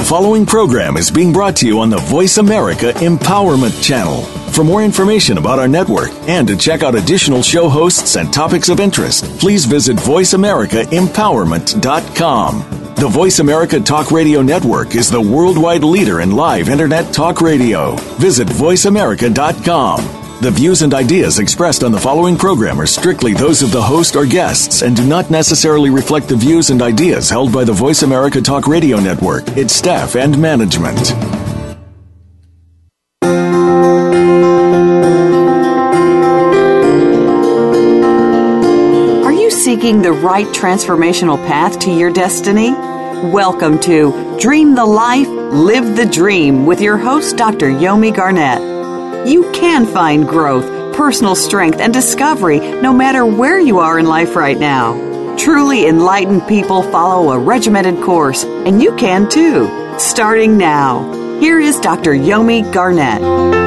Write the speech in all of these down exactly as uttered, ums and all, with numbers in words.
following program is being brought to you on the Voice America Empowerment Channel. For more information about our network and to check out additional show hosts and topics of interest, please visit voice america empowerment dot com. The Voice America Talk Radio Network is the worldwide leader in live Internet talk radio. Visit voice america dot com. The views and ideas expressed on the following program are strictly those of the host or guests and do not necessarily reflect the views and ideas held by the Voice America Talk Radio Network, its staff, and management. Are you seeking the right transformational path to your destiny? Welcome to Dream the Life, Live the Dream with your host, Doctor Yomi Garnett. You can find growth, personal strength, and discovery no matter where you are in life right now. Truly enlightened people follow a regimented course, and you can too. Starting now, here is Doctor Yomi Garnett.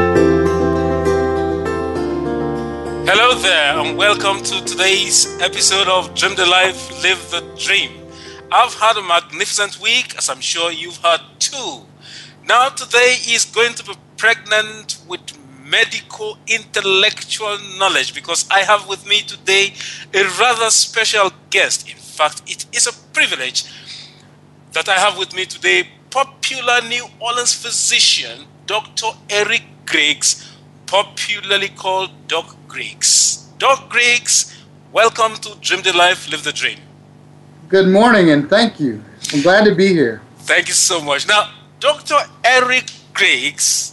Hello there, and welcome to today's episode of Dream the Life, Live the Dream. I've had a magnificent week, as I'm sure you've had too. Now today is going to be pregnant with medical intellectual knowledge, because I have with me today a rather special guest. In fact, it is a privilege that I have with me today popular New Orleans physician, Doctor Eric Griggs, popularly called Doc Griggs. Doc Griggs, welcome to Dream the Life, Live the Dream. Good morning, and thank you. I'm glad to be here. Thank you so much. Now, Doctor Eric Griggs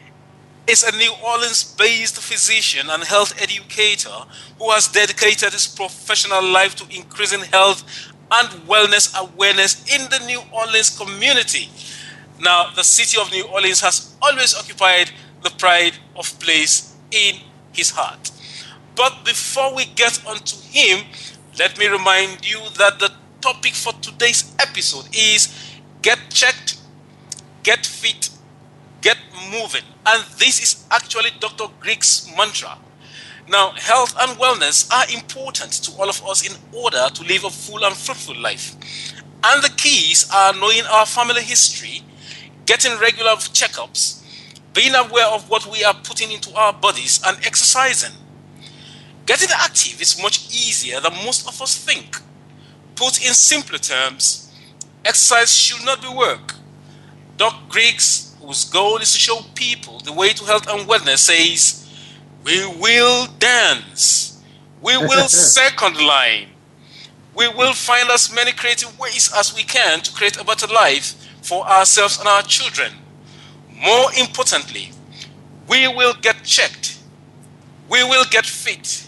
is a New Orleans-based physician and health educator who has dedicated his professional life to increasing health and wellness awareness in the New Orleans community. Now, the city of New Orleans has always occupied the pride of place in his heart. But before we get onto him, let me remind you that the topic for today's episode is Get Checked, Get Fit, Get Moving. And this is actually Doctor Griggs' mantra. Now, health and wellness are important to all of us in order to live a full and fruitful life. And the keys are knowing our family history, getting regular checkups, being aware of what we are putting into our bodies, and exercising. Getting active is much easier than most of us think. Put in simpler terms, exercise should not be work. Doc Griggs, whose goal is to show people the way to health and wellness, says, we will dance, we will second line, we will find as many creative ways as we can to create a better life for ourselves and our children. More importantly, we will get checked, we will get fit,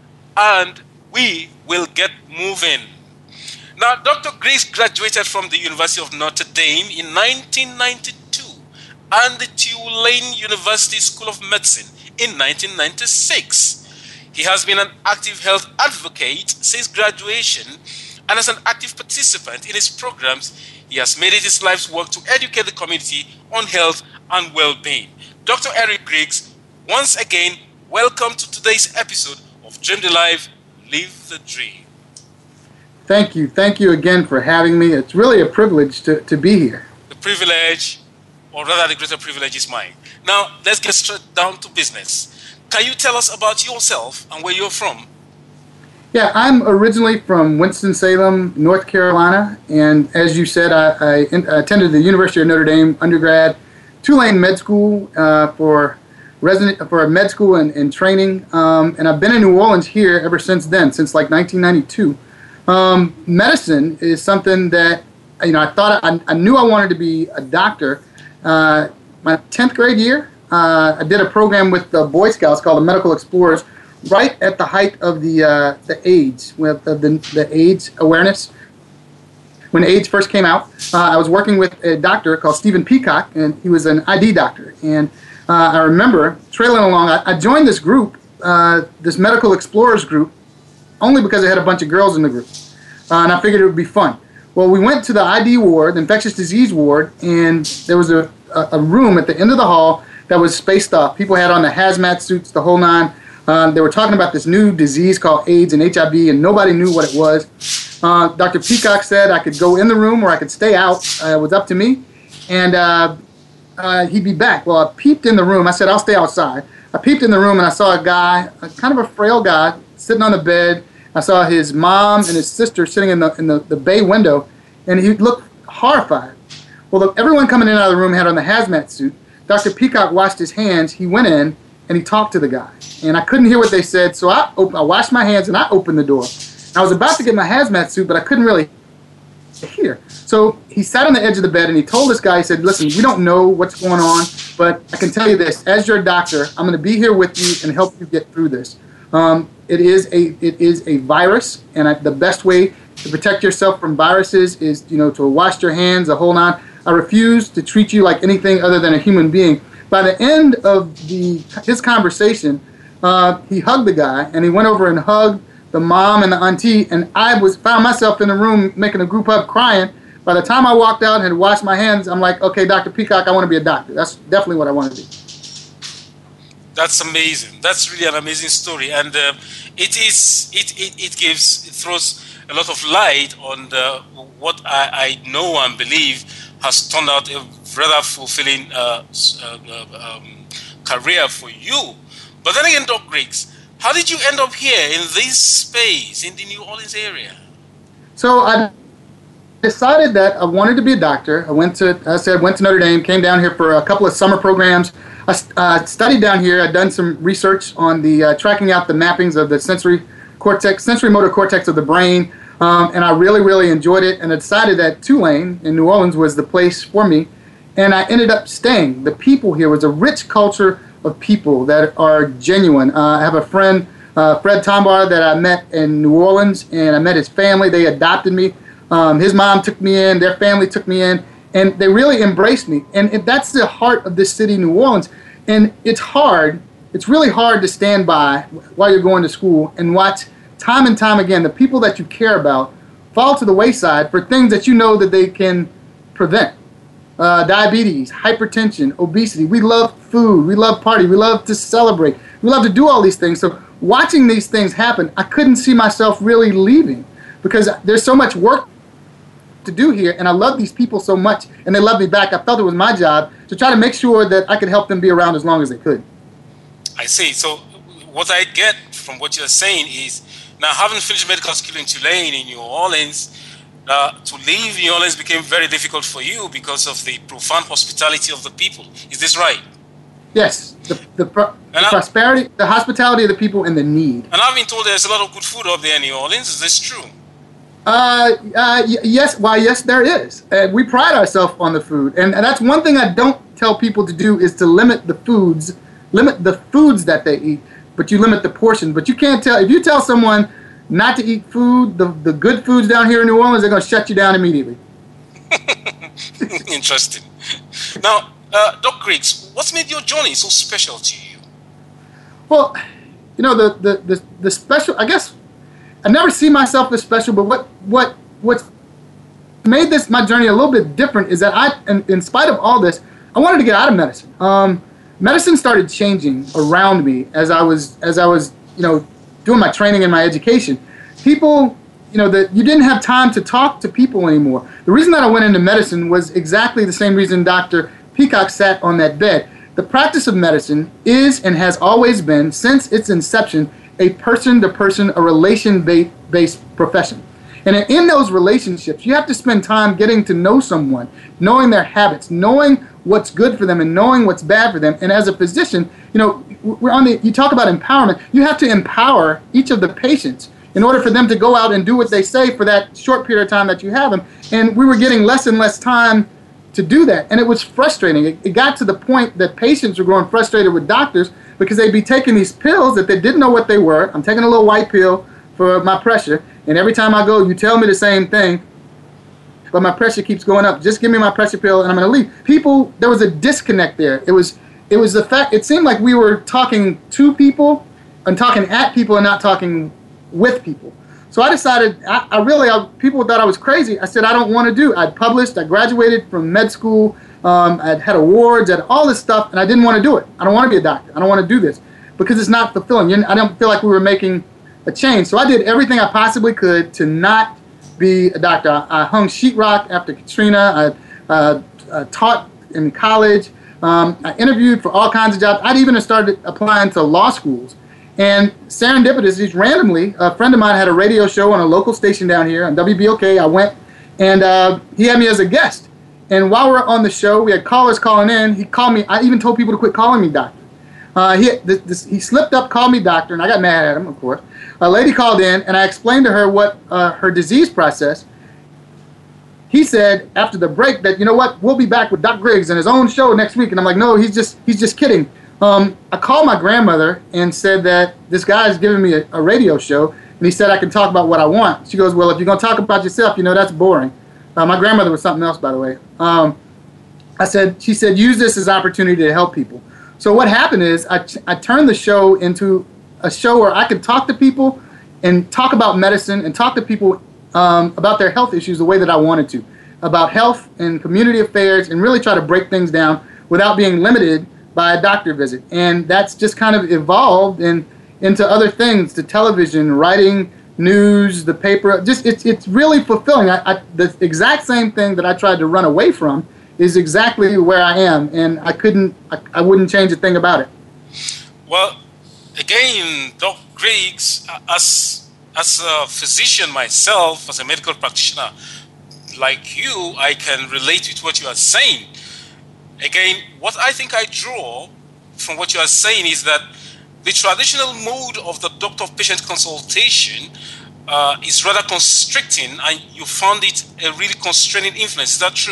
and we will get moving. Now, Doctor Griggs graduated from the University of Notre Dame in nineteen ninety-two and the Tulane University School of Medicine in nineteen ninety-six. He has been an active health advocate since graduation, and as an active participant in his programs, he has made it his life's work to educate the community on health and well-being. Doctor Eric Griggs, once again, welcome to today's episode of Dream the Life, Live the Dream. Thank you. Thank you again for having me. It's really a privilege to, to be here. The privilege, or rather the greater privilege, is mine. Now, let's get straight down to business. Can you tell us about yourself and where you're from? Yeah, I'm originally from Winston-Salem, North Carolina, and as you said, I, I, in, I attended the University of Notre Dame undergrad, Tulane Med School uh, for resident for med school and, and training, um, and I've been in New Orleans here ever since then, since like nineteen ninety-two. Um, medicine is something that, you know, I thought I, I knew I wanted to be a doctor. Uh, my tenth grade year, uh, I did a program with the Boy Scouts called the Medical Explorers, right at the height of the uh, the AIDS, with the, the the AIDS awareness. When AIDS first came out, uh, I was working with a doctor called Stephen Peacock, and he was an I D doctor. And uh, I remember trailing along. I, I joined this group, uh, this Medical Explorers group, only because I had a bunch of girls in the group, uh, and I figured it would be fun. Well, we went to the I D ward, the infectious disease ward, and there was a, a, a room at the end of the hall that was spaced off. People had on the hazmat suits, the whole nine. Um, they were talking about this new disease called AIDS and H I V, and nobody knew what it was. Uh, Doctor Peacock said I could go in the room or I could stay out. Uh, it was up to me. and uh, uh, he'd be back. Well, I peeped in the room. I said, I'll stay outside. I peeped in the room, and I saw a guy, a kind of a frail guy, sitting on the bed. I saw his mom and his sister sitting in the in the, the bay window, and he looked horrified. Well, the, everyone coming in and out of the room had on the hazmat suit. Doctor Peacock washed his hands. He went in, and he talked to the guy. And I couldn't hear what they said, so I, op- I washed my hands, and I opened the door. And I was about to get my hazmat suit, but I couldn't really hear. So he sat on the edge of the bed, and he told this guy, he said, listen, we don't know what's going on, but I can tell you this. As your doctor, I'm going to be here with you and help you get through this. Um, it is a it is a virus, and I, the best way to protect yourself from viruses is, you know, to wash your hands, to hold on. I refuse to treat you like anything other than a human being. By the end of the his conversation, uh, he hugged the guy, and he went over and hugged the mom and the auntie, and I was found myself in the room making a group hug, crying. By the time I walked out and had washed my hands, I'm like, okay, Doctor Peacock, I want to be a doctor. That's definitely what I want to do. That's amazing. That's really an amazing story, and uh, it is it, it it gives it throws a lot of light on the, what I, I know and believe has turned out a rather fulfilling uh, uh, um, career for you. But then again, Doc Griggs, how did you end up here in this space in the New Orleans area? So I decided that I wanted to be a doctor. I went to, as I said, went to Notre Dame, came down here for a couple of summer programs. I uh, studied down here. I'd done some research on the uh, tracking out the mappings of the sensory cortex, sensory motor cortex of the brain, um, and I really, really enjoyed it. And I decided that Tulane in New Orleans was the place for me, and I ended up staying. The people here was a rich culture of people that are genuine. Uh, I have a friend, uh, Fred Tombar, that I met in New Orleans, and I met his family. They adopted me. Um, his mom took me in. Their family took me in. And they really embraced me. And it, that's the heart of this city, New Orleans. And it's hard. It's really hard to stand by while you're going to school and watch time and time again the people that you care about fall to the wayside for things that you know that they can prevent. Uh, diabetes, hypertension, obesity. We love food. We love party. We love to celebrate. We love to do all these things. So watching these things happen, I couldn't see myself really leaving because there's so much work to do here, and I love these people so much, and they love me back. I felt it was my job to try to make sure that I could help them be around as long as they could. I see. So what I get from what you're saying is, now having finished medical school in Tulane in New Orleans, uh, to leave New Orleans became very difficult for you because of the profound hospitality of the people. Is this right? Yes. The, the, pro- the prosperity, the hospitality of the people, and the need. And I've been told there's a lot of good food up there in New Orleans. Is this true? Uh, uh, y- yes, why, yes, there is. Uh, we pride ourselves on the food. And, and that's one thing I don't tell people to do is to limit the foods, limit the foods that they eat, but you limit the portion. But you can't tell, if you tell someone not to eat food, the, the good foods down here in New Orleans, they're going to shut you down immediately. Interesting. Now, uh, Doc Griggs, what's made your journey so special to you? Well, you know, the, the, the, the special, I guess, I never see myself as special, but what what what's made this my journey a little bit different is that I, in, in spite of all this, I wanted to get out of medicine. Um, medicine started changing around me as I was as I was you know doing my training and my education. People, you know, that you didn't have time to talk to people anymore. The reason that I went into medicine was exactly the same reason Doctor Peacock sat on that bed. The practice of medicine is and has always been, since its inception, a person-to-person, a relation-based profession. And in those relationships, you have to spend time getting to know someone, knowing their habits, knowing what's good for them and knowing what's bad for them. And as a physician, you know, we're on the, you talk about empowerment. You have to empower each of the patients in order for them to go out and do what they say for that short period of time that you have them. And we were getting less and less time to do that. And it was frustrating. It, it got to the point that patients were growing frustrated with doctors because they'd be taking these pills that they didn't know what they were. I'm taking a little white pill for my pressure, and every time I go, you tell me the same thing, but my pressure keeps going up. Just give me my pressure pill, and I'm going to leave. People, there was a disconnect there. It was, it was the fact. It seemed like we were talking to people and talking at people and not talking with people. So I decided, I, I really, I, people thought I was crazy. I said, I don't want to do. I'd published, I graduated from med school. Um, I'd had awards, I had all this stuff, and I didn't want to do it. I don't want to be a doctor. I don't want to do this because it's not fulfilling. I don't feel like we were making a change. So I did everything I possibly could to not be a doctor. I, I hung sheetrock after Katrina. I uh, uh, taught in college. Um, I interviewed for all kinds of jobs. I'd even started applying to law schools. And serendipitous, just randomly, a friend of mine had a radio show on a local station down here on W B O K. I went, and uh, he had me as a guest. And while we're on the show, we had callers calling in. He called me. I even told people to quit calling me doctor. Uh, he, this, this, he slipped up, called me doctor, and I got mad at him, of course. A lady called in, and I explained to her what uh, her disease process. He said after the break that, you know what, we'll be back with Doc Griggs and his own show next week. And I'm like, no, he's just he's just kidding. Um, I called my grandmother and said that this guy is giving me a, a radio show, and he said I can talk about what I want. She goes, well, if you're going to talk about yourself, you know, that's boring. Uh, my grandmother was something else, by the way. Um, I said, she said, use this as an opportunity to help people. So what happened is I, I turned the show into a show where I could talk to people and talk about medicine and talk to people um, about their health issues the way that I wanted to, about health and community affairs, and really try to break things down without being limited by a doctor visit. And that's just kind of evolved in, into other things, to television, writing, news, the paper. Just it's it's really fulfilling. I, I, the exact same thing that I tried to run away from is exactly where I am, and I couldn't, I, I wouldn't change a thing about it. Well, again, Doctor Griggs, as as a physician myself, as a medical practitioner like you, I can relate with what you are saying. Again, what I think I draw from what you are saying is that the traditional mode of the doctor-patient consultation uh, is rather constricting, and you found it a really constraining influence. Is that true?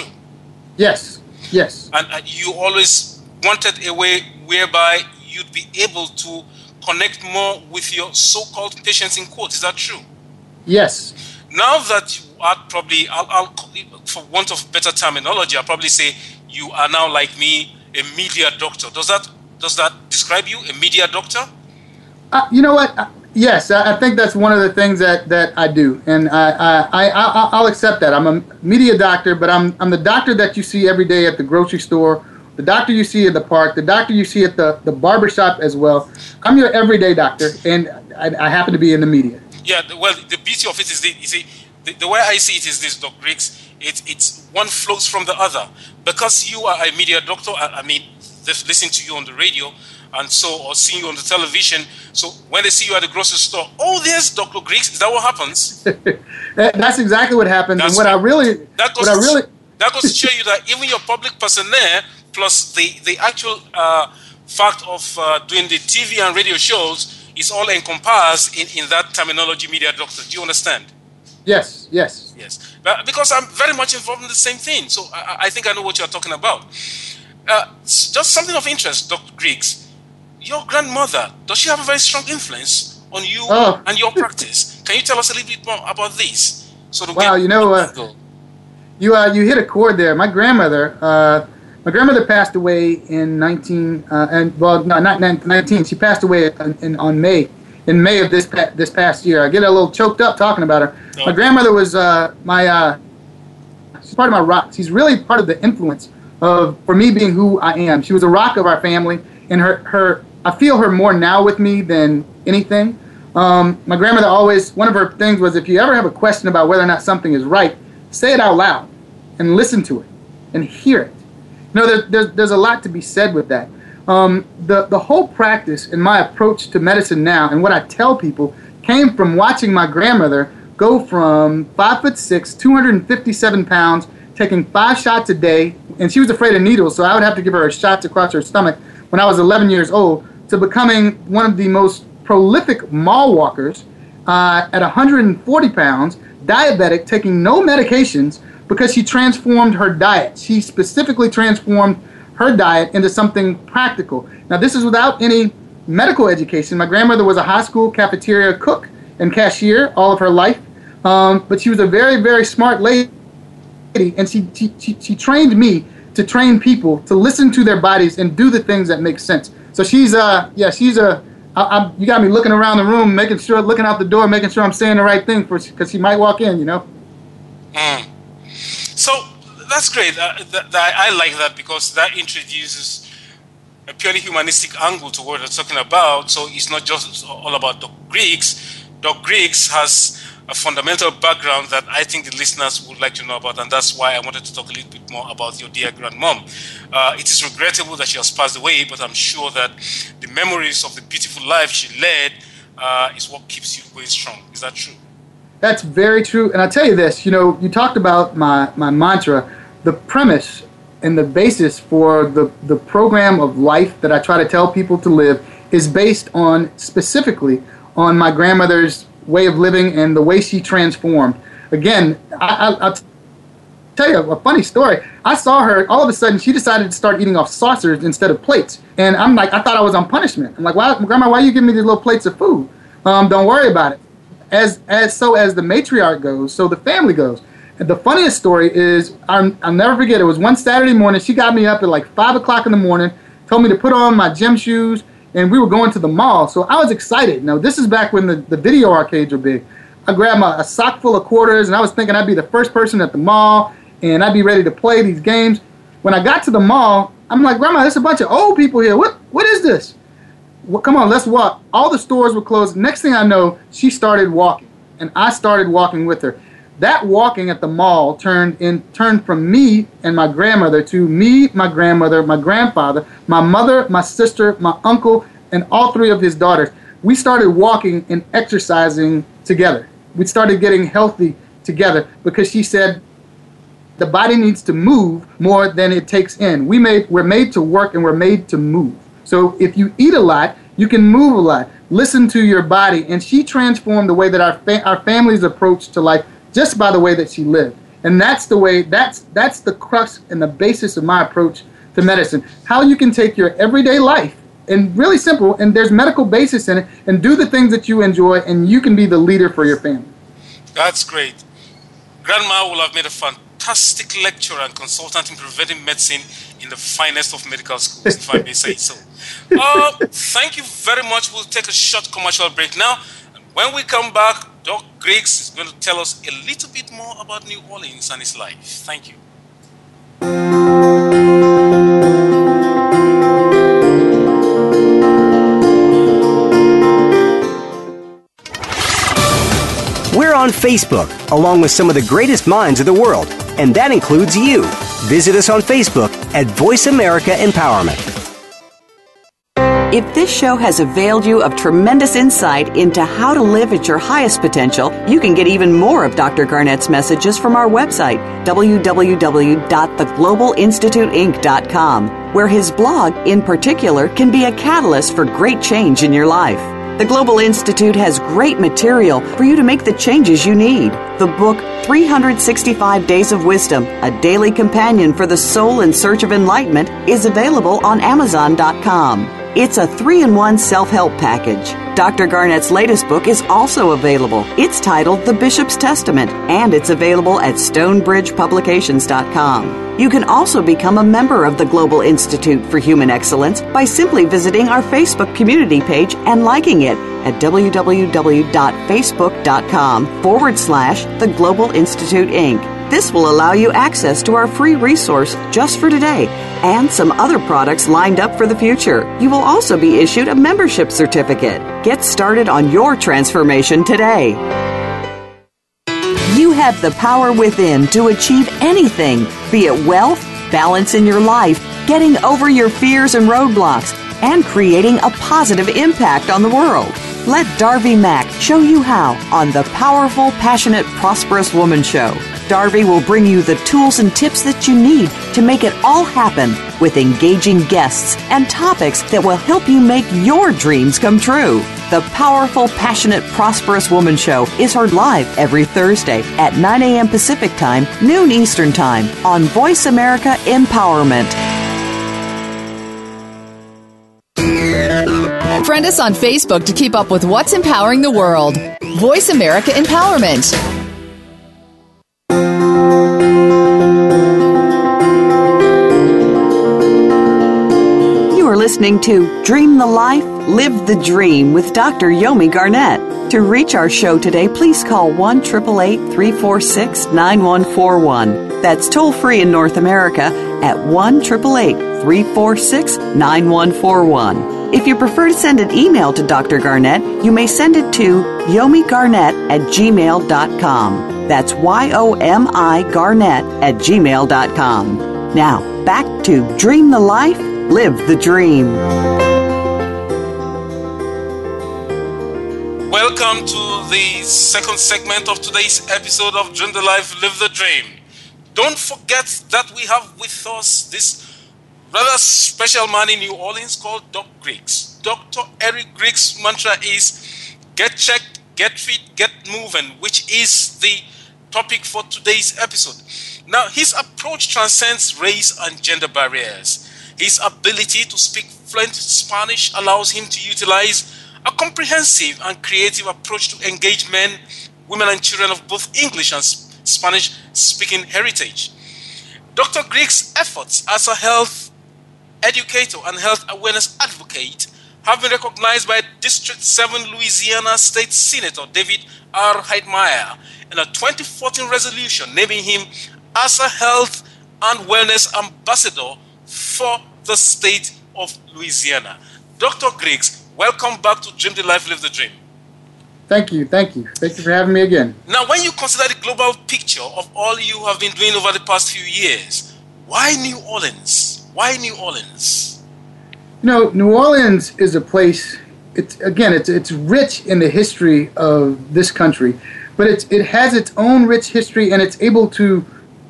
Yes, yes. And uh, you always wanted a way whereby you'd be able to connect more with your so-called patients in quotes. Is that true? Yes. Now that you are probably, I'll, I'll, for want of better terminology, I'll probably say you are now like me, a media doctor. Does that does that describe you, a media doctor? Uh, you know what? Uh, yes, I, I think that's one of the things that, that I do, and I, I, I, I'll accept that. I'm a media doctor, but I'm I'm the doctor that you see every day at the grocery store, the doctor you see at the park, the doctor you see at the, the barbershop as well. I'm your everyday doctor, and I, I happen to be in the media. Yeah, well, the beauty of it is, the, you see, the, the way I see it is this, Doctor Griggs, it, it's one flows from the other. Because you are a media doctor, I, I mean, they've listened to you on the radio, and so, or seeing you on the television. So when they see you at the grocery store, oh, there's Doctor Griggs. Is that what happens? That's exactly what happens. That's and what right. I really, that goes what I really, to, that goes to show you that even your public personnel, plus the the actual uh, fact of uh, doing the T V and radio shows, is all encompassed in, in that terminology, media doctor. Do you understand? Yes, yes. Yes. But because I'm very much involved in the same thing, so I, I think I know what you're talking about. Uh, just something of interest, Doctor Griggs. Your grandmother, does she have a very strong influence on you oh. and your practice? Can you tell us a little bit more about this? So to wow, get you know, uh, you uh, you hit a chord there. My grandmother, uh, my grandmother passed away in nineteen, uh, and well, no, not nineteen. She passed away in, in, on May, in May of this pa- this past year. I get a little choked up talking about her. Oh. My grandmother was uh, my, uh, she's part of my rock. She's really part of the influence of for me being who I am. She was a rock of our family, and her her I feel her more now with me than anything. Um, my grandmother always, one of her things was, if you ever have a question about whether or not something is right, say it out loud and listen to it and hear it. You know, there, there's, there's a lot to be said with that. Um, the, the whole practice and my approach to medicine now, and what I tell people, came from watching my grandmother go from five foot six, two hundred fifty-seven pounds, taking five shots a day, and she was afraid of needles, so I would have to give her shots across her stomach when I was eleven years old, to becoming one of the most prolific mall walkers uh, at one hundred forty pounds, diabetic, taking no medications, because she transformed her diet. She specifically transformed her diet into something practical. Now, this is without any medical education. My grandmother was a high school cafeteria cook and cashier all of her life, um, but she was a very, very smart lady, and she, she, she, she trained me to train people to listen to their bodies and do the things that make sense. So she's, uh, yeah, she's a, I, I, you got me looking around the room, making sure, looking out the door, making sure I'm saying the right thing, for because she might walk in, you know. Mm. So that's great. Uh, th- th- I like that, because that introduces a purely humanistic angle to what we're talking about. So it's not just all about Doctor Griggs. Doctor Griggs has a fundamental background that I think the listeners would like to know about, and that's why I wanted to talk a little bit more about your dear grandmom. Uh, it is regrettable that she has passed away, but I'm sure that the memories of the beautiful life she led uh, is what keeps you going strong. Is that true? That's very true. And I'll tell you this, you know, you talked about my, my mantra. The premise and the basis for the, the program of life that I try to tell people to live is based on, specifically, on my grandmother's way of living and the way she transformed. Again, I, I, I'll t- tell you a funny story. I saw her, all of a sudden, she decided to start eating off saucers instead of plates. And I'm like, I thought I was on punishment. I'm like, why, Grandma, why are you giving me these little plates of food? Um, don't worry about it. As as so as the matriarch goes, so the family goes. And the funniest story is, I'll, I'll never forget, it was one Saturday morning. She got me up at like five o'clock in the morning, told me to put on my gym shoes, and we were going to the mall. So I was excited. Now, this is back when the, the video arcades were big. I grabbed my, a sock full of quarters, and I was thinking I'd be the first person at the mall, and I'd be ready to play these games. When I got to the mall, I'm like, Grandma, there's a bunch of old people here. What What is this? Well, come on, let's walk. All the stores were closed. Next thing I know, she started walking, and I started walking with her. That walking at the mall turned in turned from me and my grandmother to me, my grandmother, my grandfather, my mother, my sister, my uncle, and all three of his daughters. We started walking and exercising together. We started getting healthy together because she said the body needs to move more than it takes in. We made we're made to work and we're made to move. So if you eat a lot, you can move a lot. Listen to your body. And she transformed the way that our fa- our family's approach to life just by the way that she lived. And that's the way, that's that's the crux and the basis of my approach to medicine. How you can take your everyday life, and really simple, and there's medical basis in it, and do the things that you enjoy, and you can be the leader for your family. That's great. Grandma will have made a fantastic lecturer and consultant in preventive medicine in the finest of medical schools, if I may say so. Uh, thank you very much. We'll take a short commercial break now. When we come back, Doc Griggs is going to tell us a little bit more about New Orleans and his life. Thank you. We're on Facebook, along with some of the greatest minds of the world, and that includes you. Visit us on Facebook at Voice America Empowerment. If this show has availed you of tremendous insight into how to live at your highest potential, you can get even more of Doctor Garnett's messages from our website, w w w dot the global institute inc dot com, where his blog, in particular, can be a catalyst for great change in your life. The Global Institute has great material for you to make the changes you need. The book, three hundred sixty-five Days of Wisdom, a daily companion for the soul in search of enlightenment, is available on amazon dot com. It's a three-in-one self-help package. Doctor Garnett's latest book is also available. It's titled The Bishop's Testament, and it's available at stonebridge publications dot com. You can also become a member of the Global Institute for Human Excellence by simply visiting our Facebook community page and liking it at w w w dot facebook dot com forward slash the Global Institute Incorporated. This will allow you access to our free resource just for today and some other products lined up for the future. You will also be issued a membership certificate. Get started on your transformation today. You have the power within to achieve anything, be it wealth, balance in your life, getting over your fears and roadblocks, and creating a positive impact on the world. Let Darby Mack show you how on the Powerful, Passionate, Prosperous Woman Show. Darby will bring you the tools and tips that you need to make it all happen with engaging guests and topics that will help you make your dreams come true. The Powerful, Passionate, Prosperous Woman Show is heard live every Thursday at nine a.m. Pacific Time, noon Eastern Time on Voice America Empowerment. Friend us on Facebook to keep up with what's empowering the world. Voice America Empowerment. You are listening to Dream the Life, Live the Dream with Doctor Yomi Garnett. To reach our show today, please call one eight eight eight, three four six, nine one four one. That's toll free in North America at one eight eight eight, three four six, nine one four one. If you prefer to send an email to Doctor Garnett, you may send it to yomigarnett at gmail dot com. That's Y O M I Garnett at gmail dot com. Now, back to Dream the Life, Live the Dream. Welcome to the second segment of today's episode of Dream the Life, Live the Dream. Don't forget that we have with us this rather special man in New Orleans called Doc Griggs. Doctor Eric Griggs' mantra is get checked, get fit, get moving, which is the topic for today's episode. Now, his approach transcends race and gender barriers. His ability to speak fluent Spanish allows him to utilize a comprehensive and creative approach to engage men, women, and children of both English and Spanish-speaking heritage. Doctor Griggs' efforts as a health educator and health awareness advocate have been recognized by District seven Louisiana State Senator David R. Heitmeyer in a twenty fourteen resolution naming him as a health and wellness ambassador for the state of Louisiana. Doctor Griggs, welcome back to Dream the Life, Live the Dream. Thank you, thank you. Thank you for having me again. Now, when you consider the global picture of all you have been doing over the past few years, why New Orleans? Why New Orleans? You know, New Orleans is a place, it's again, it's it's rich in the history of this country, but it's, it has its own rich history and it's able to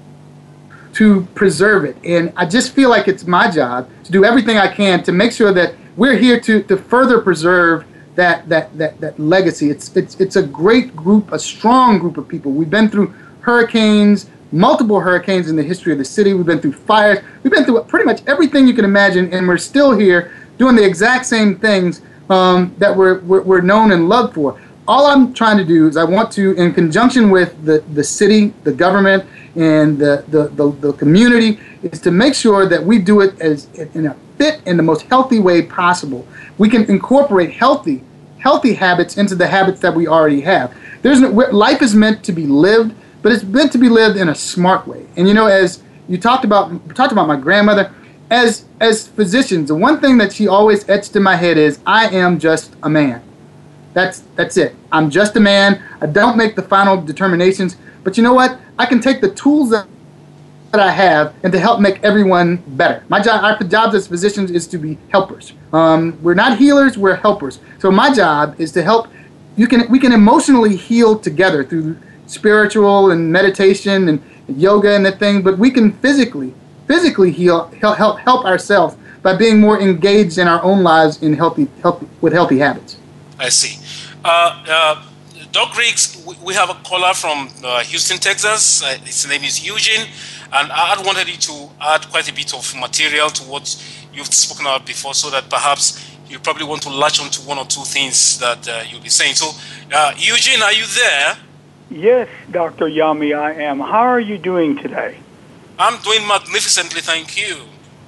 to preserve it. And I just feel like it's my job to do everything I can to make sure that we're here to, to further preserve that, that, that, that legacy. It's, it's, it's a great group, a strong group of people. We've been through hurricanes, multiple hurricanes in the history of the city. We've been through fires. We've been through pretty much everything you can imagine, and we're still here doing the exact same things um, that we're, we're, we're known and loved for. All I'm trying to do is I want to, in conjunction with the, the city, the government, and the, the, the, the community, is to make sure that we do it as in a fit in the most healthy way possible. We can incorporate healthy, healthy habits into the habits that we already have. There's no, life is meant to be lived, but it's meant to be lived in a smart way. And you know, as you talked about, talked about my grandmother, as as physicians, the one thing that she always etched in my head is, I am just a man. That's that's it. I'm just a man. I don't make the final determinations. But you know what? I can take the tools that, that I have and to help make everyone better. My job, our jobs as physicians is to be helpers. Um, we're not healers. We're helpers. So my job is to help. You can we can emotionally heal together through spiritual and meditation and yoga and that thing. But we can physically physically heal help help, help ourselves by being more engaged in our own lives in healthy healthy with healthy habits. I see. Uh, uh, Doc Griggs, we, we have a caller from uh, Houston, Texas. Uh, his name is Eugene, and I had wanted you to add quite a bit of material to what you've spoken about before, so that perhaps you probably want to latch on to one or two things that uh, you'll be saying. So, uh, Eugene, are you there? Yes, Doctor Yomi, I am. How are you doing today? I'm doing magnificently, thank you.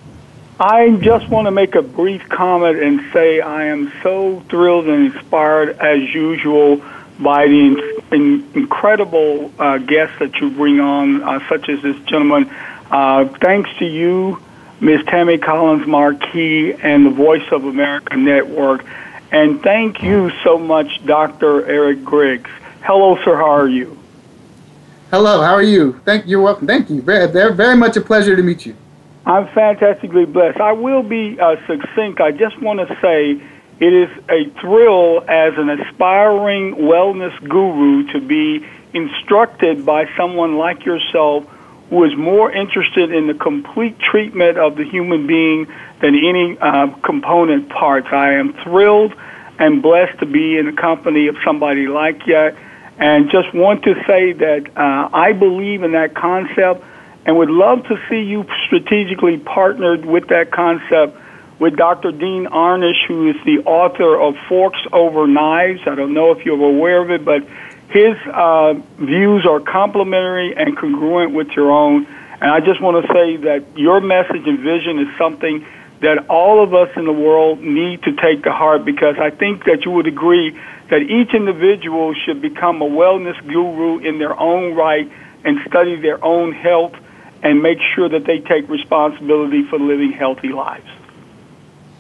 I just want to make a brief comment and say I am so thrilled and inspired, as usual, by the in- in- incredible uh, guests that you bring on, uh, such as this gentleman. Uh, thanks to you, Miz Tammy Collins Marquis, and the Voice of America Network. And thank you so much, Doctor Eric Griggs. Hello, sir. How are you? Hello. How are you? Thank you. You're welcome. Thank you. Very, very, very much a pleasure to meet you. I'm fantastically blessed. I will be uh, succinct. I just want to say it is a thrill as an aspiring wellness guru to be instructed by someone like yourself who is more interested in the complete treatment of the human being than any uh, component parts. I am thrilled and blessed to be in the company of somebody like that, and just want to say that uh, I believe in that concept and would love to see you strategically partnered with that concept with Doctor Dean Ornish, who is the author of Forks Over Knives. I don't know if you're aware of it, but his uh, views are complementary and congruent with your own. And I just want to say that your message and vision is something that all of us in the world need to take to heart, because I think that you would agree that each individual should become a wellness guru in their own right and study their own health and make sure that they take responsibility for living healthy lives.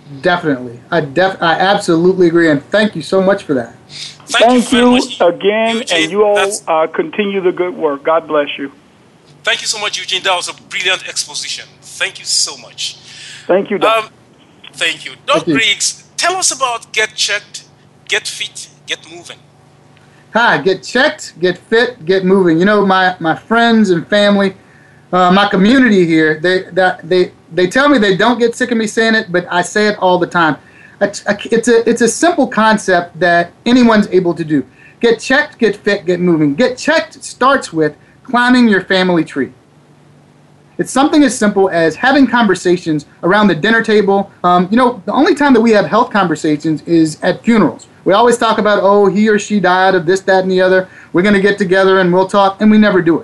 Definitely. I def I absolutely agree, and thank you so much for that. Thank, thank you, you again, Eugene, and you all uh, continue the good work. God bless you. Thank you so much, Eugene. That was a brilliant exposition. Thank you so much. Thank you, Doc. Um, thank you. Doc Griggs, tell us about Get Checked, Get Fit, Get Moving. Hi, get checked, get fit, get moving. You know, my, my friends and family, uh, my community here, they, that, they, they tell me they don't get sick of me saying it, but I say it all the time. It's a, it's a simple concept that anyone's able to do. Get checked, get fit, get moving. Get checked starts with climbing your family tree. It's something as simple as having conversations around the dinner table. Um, you know, the only time that we have health conversations is at funerals. We always talk about, oh, he or she died of this, that, and the other. We're going to get together and we'll talk, and we never do it.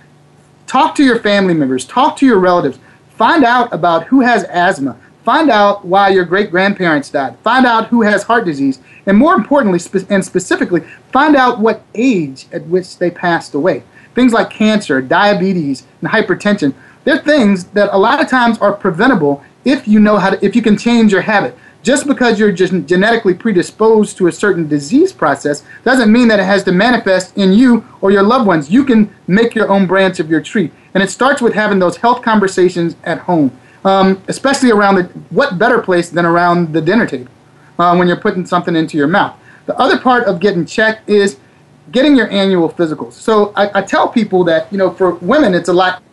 Talk to your family members. Talk to your relatives. Find out about who has asthma. Find out why your great-grandparents died. Find out who has heart disease. And more importantly, spe- and specifically, find out what age at which they passed away. Things like cancer, diabetes, and hypertension. They're things that a lot of times are preventable if you know how to, if you can change your habit. Just because you're just genetically predisposed to a certain disease process doesn't mean that it has to manifest in you or your loved ones. You can make your own branch of your tree. And it starts with having those health conversations at home. Um, especially around the, what better place than around the dinner table uh, when you're putting something into your mouth. The other part of getting checked is getting your annual physicals. So I, I tell people that, you know, for women, it's a lot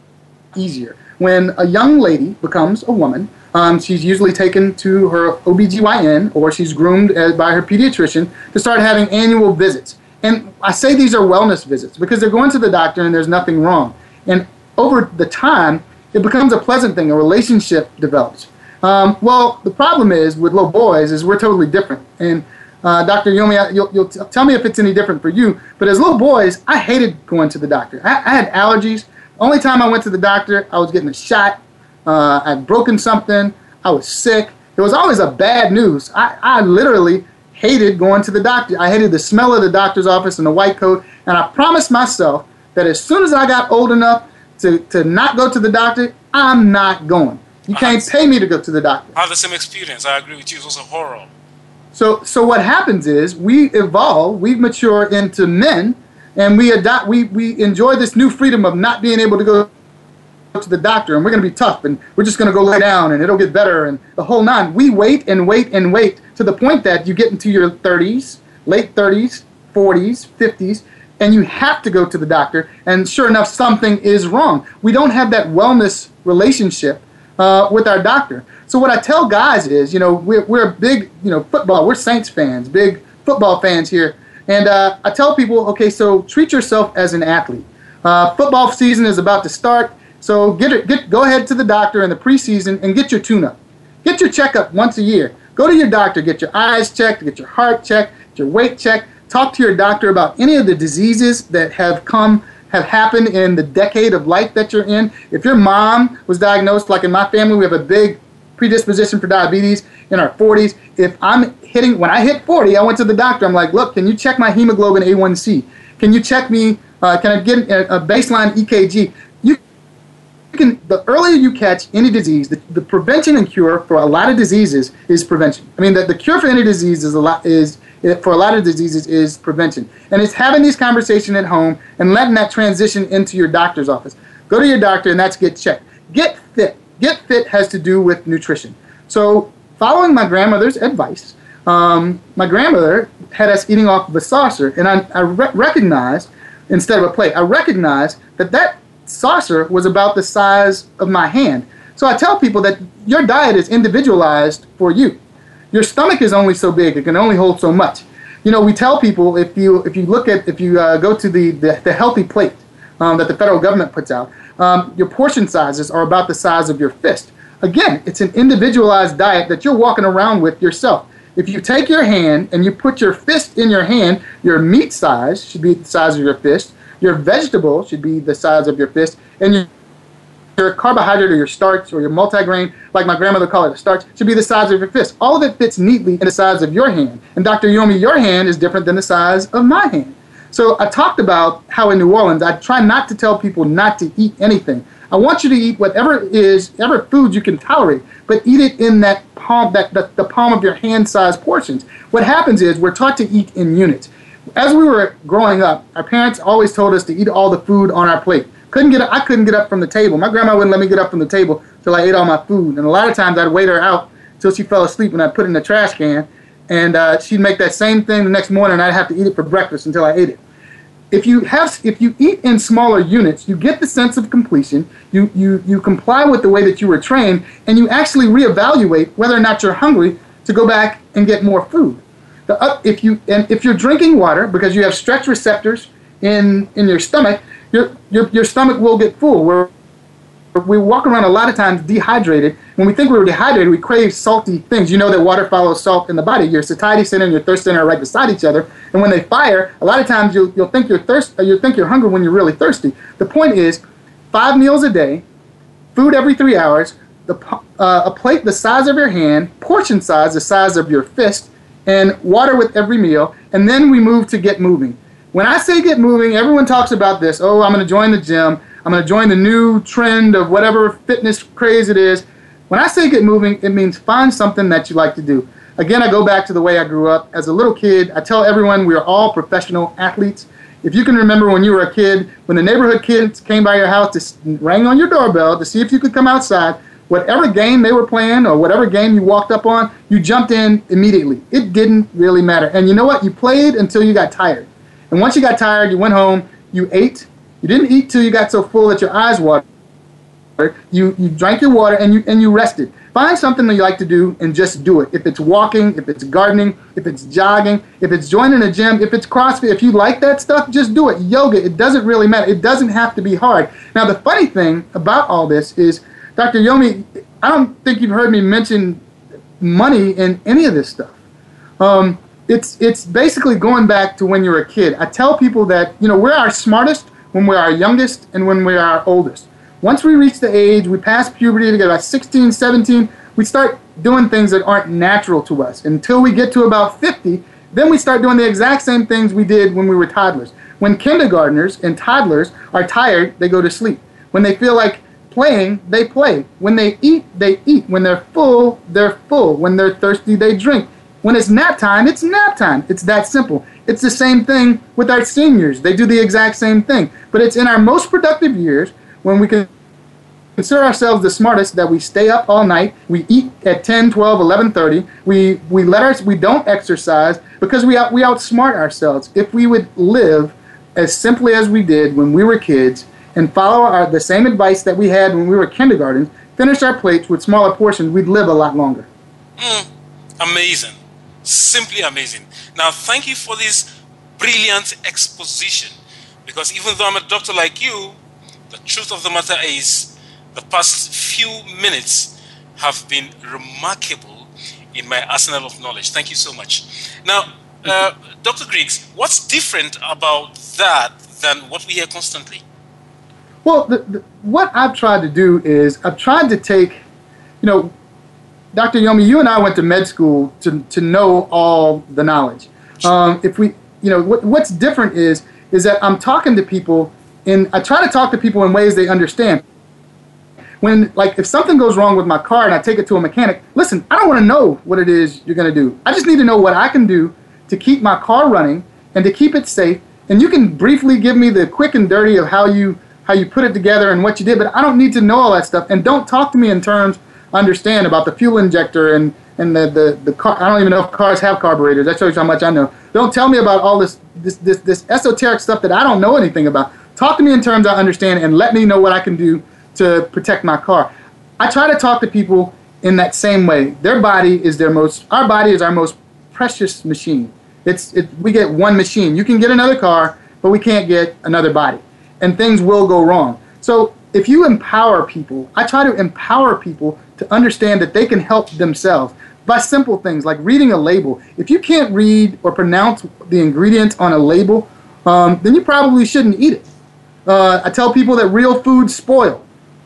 easier. When a young lady becomes a woman, um, she's usually taken to her O B G Y N or she's groomed as, by her pediatrician to start having annual visits. And I say these are wellness visits because they're going to the doctor and there's nothing wrong. And over the time, it becomes a pleasant thing. A relationship develops. Um, well, the problem is with little boys is we're totally different. And uh, Doctor Yomi, you'll, you'll t- tell me if it's any different for you. But as little boys, I hated going to the doctor. I, I had allergies. Only time I went to the doctor, I was getting a shot. Uh, I'd broken something. I was sick. It was always a bad news. I, I literally hated going to the doctor. I hated the smell of the doctor's office and the white coat. And I promised myself that as soon as I got old enough to, to not go to the doctor, I'm not going. You can't pay me to go to the doctor. I had the same experience. I agree with you. It was a horror. So so what happens is we evolve, we mature into men, and we adopt, we, we enjoy this new freedom of not being able to go to the doctor, and we're going to be tough, and we're just going to go lay down, and it'll get better, and the whole nine. We wait and wait and wait to the point that you get into your thirties, late thirties, forties, fifties, and you have to go to the doctor, and sure enough, something is wrong. We don't have that wellness relationship uh, with our doctor. So what I tell guys is, you know, we're, we're big, you know, football, we're Saints fans, big football fans here, and uh, I tell people, okay, so treat yourself as an athlete. Uh, football season is about to start, so get it, get go ahead to the doctor in the preseason and get your tune-up. Get your checkup once a year. Go to your doctor, get your eyes checked, get your heart checked, get your weight checked. Talk to your doctor about any of the diseases that have come, have happened in the decade of life that you're in. If your mom was diagnosed, like in my family, we have a big predisposition for diabetes in our forties. If I'm hitting, when I hit forty, I went to the doctor. I'm like, look, can you check my hemoglobin A one C? Can you check me, uh, can I get a, a baseline E K G? You can, the earlier you catch any disease, the, the prevention and cure for a lot of diseases is prevention. I mean, the, the cure for any disease is a lot, is, for a lot of diseases is prevention. And it's having these conversations at home and letting that transition into your doctor's office. Go to your doctor and that's get checked. Get fit. Get fit has to do with nutrition. So following my grandmother's advice, um, my grandmother had us eating off of a saucer, and I, I re- recognized, instead of a plate, I recognized that that saucer was about the size of my hand. So I tell people that your diet is individualized for you. Your stomach is only so big; it can only hold so much. You know, we tell people if you if you look at if you uh, go to the, the the healthy plate um, that the federal government puts out, um, your portion sizes are about the size of your fist. Again, it's an individualized diet that you're walking around with yourself. If you take your hand and you put your fist in your hand, your meat size should be the size of your fist. Your vegetable should be the size of your fist, and your your carbohydrate or your starch or your multigrain, like my grandmother called it, a starch, should be the size of your fist. All of it fits neatly in the size of your hand. And Doctor Yomi, your hand is different than the size of my hand. So I talked about how in New Orleans, I try not to tell people not to eat anything. I want you to eat whatever it is, whatever food you can tolerate, but eat it in that palm, that, that the palm of your hand-sized portions. What happens is we're taught to eat in units. As we were growing up, our parents always told us to eat all the food on our plate. Couldn't get, I couldn't get up from the table. My grandma wouldn't let me get up from the table till I ate all my food. And a lot of times I'd wait her out till she fell asleep and I'd put it in the trash can. And uh, she'd make that same thing the next morning and I'd have to eat it for breakfast until I ate it. If you have, if you eat in smaller units, you get the sense of completion, you, you, you comply with the way that you were trained, and you actually reevaluate whether or not you're hungry to go back and get more food. The, uh, if, you, and if you're drinking water, because you have stretch receptors in, in your stomach, your, your, your stomach will get full. We're, we walk around a lot of times dehydrated. When we think we're dehydrated, we crave salty things. You know that water follows salt in the body. Your satiety center and your thirst center are right beside each other. And when they fire, a lot of times you'll, you'll think you're thirst, or you'll think you're hungry when you're really thirsty. The point is, five meals a day, food every three hours, the, uh, a plate the size of your hand, portion size the size of your fist, and water with every meal. And then we move to get moving. When I say get moving, everyone talks about this. Oh, I'm going to join the gym. I'm going to join the new trend of whatever fitness craze it is. When I say get moving, it means find something that you like to do. Again, I go back to the way I grew up. As a little kid, I tell everyone we are all professional athletes. If you can remember when you were a kid, when the neighborhood kids came by your house to rang on your doorbell to see if you could come outside, whatever game they were playing or whatever game you walked up on, you jumped in immediately. It didn't really matter. And you know what? You played until you got tired. And once you got tired, you went home, you ate. You didn't eat till you got so full that your eyes watered. You you drank your water and you and you rested. Find something that you like to do and just do it. If it's walking, if it's gardening, if it's jogging, if it's joining a gym, if it's CrossFit, if you like that stuff, just do it. Yoga, it doesn't really matter. It doesn't have to be hard. Now, the funny thing about all this is, Doctor Yomi, I don't think you've heard me mention money in any of this stuff. Um, it's it's basically going back to when you were a kid. I tell people that, you know, we're our smartest when we're our youngest and when we're our oldest. Once we reach the age, we pass puberty to get about sixteen, seventeen, we start doing things that aren't natural to us. Until we get to about fifty, then we start doing the exact same things we did when we were toddlers. When kindergartners and toddlers are tired, they go to sleep. When they feel like playing, they play. When they eat, they eat. When they're full, they're full. When they're thirsty, they drink. When it's nap time, it's nap time. It's that simple. It's the same thing with our seniors. They do the exact same thing. But it's in our most productive years when we can consider ourselves the smartest that we stay up all night, we eat at ten, twelve, eleven thirty, we we let our, we don't exercise because we out, we outsmart ourselves. If we would live as simply as we did when we were kids and follow our, the same advice that we had when we were kindergarten, finish our plates with smaller portions, we'd live a lot longer. Mm, amazing. Simply amazing. Now, thank you for this brilliant exposition, because even though I'm a doctor like you, the truth of the matter is the past few minutes have been remarkable in my arsenal of knowledge. Thank you so much. Now, uh, Doctor Griggs, what's different about that than what we hear constantly? Well, the, the, what I've tried to do is I've tried to take, you know, Doctor Yomi, you and I went to med school to, to know all the knowledge. Um, if we, you know, what, what's different is is that I'm talking to people, and I try to talk to people in ways they understand. When, like, if something goes wrong with my car and I take it to a mechanic, listen, I don't want to know what it is you're going to do. I just need to know what I can do to keep my car running and to keep it safe. And you can briefly give me the quick and dirty of how you how you put it together and what you did, but I don't need to know all that stuff. And don't talk to me in terms I understand about the fuel injector and, and the, the, the car. I don't even know if cars have carburetors. That shows you how much I know. Don't tell me about all this, this, this, this esoteric stuff that I don't know anything about. Talk to me in terms I understand and let me know what I can do to protect my car. I try to talk to people in that same way. Their body is their most, our body is our most precious machine. It's, it, we get one machine. You can get another car, but we can't get another body. And things will go wrong. So if you empower people, I try to empower people to understand that they can help themselves by simple things like reading a label. If you can't read or pronounce the ingredients on a label, um, then you probably shouldn't eat it. Uh, I tell people that real food spoils.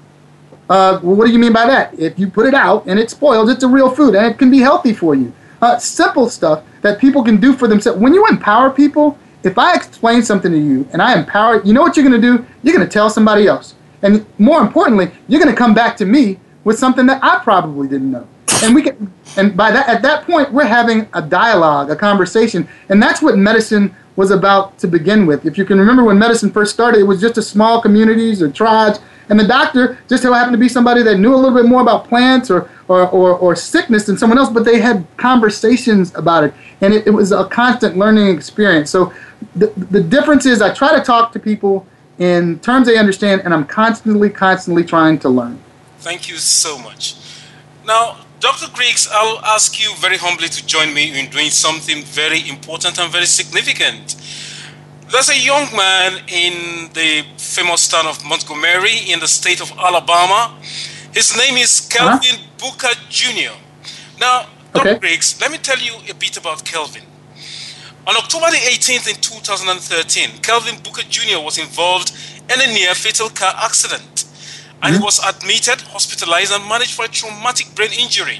Uh, well, what do you mean by that? If you put it out and it spoils, it's a real food and it can be healthy for you. Uh, simple stuff that people can do for themselves. When you empower people, if I explain something to you and I empower, you know what you're going to do? You're going to tell somebody else. And more importantly, you're going to come back to me with something that I probably didn't know. And we can, and by that, at that point, we're having a dialogue, a conversation, and that's what medicine was about to begin with. If you can remember when medicine first started, it was just a small communities or tribes, and the doctor just so happened to be somebody that knew a little bit more about plants or or, or, or sickness than someone else, but they had conversations about it, and it, it was a constant learning experience. So the, the difference is I try to talk to people in terms they understand, and I'm constantly, constantly trying to learn. Thank you so much. Now, Doctor Griggs, I'll ask you very humbly to join me in doing something very important and very significant. There's a young man in the famous town of Montgomery in the state of Alabama. His name is Kelvin uh-huh. Booker Junior Now, Doctor Okay. Griggs, let me tell you a bit about Kelvin. On October the eighteenth in two thousand thirteen, Kelvin Booker Junior was involved in a near-fatal car accident, and mm-hmm. he was admitted, hospitalized, and managed for a traumatic brain injury.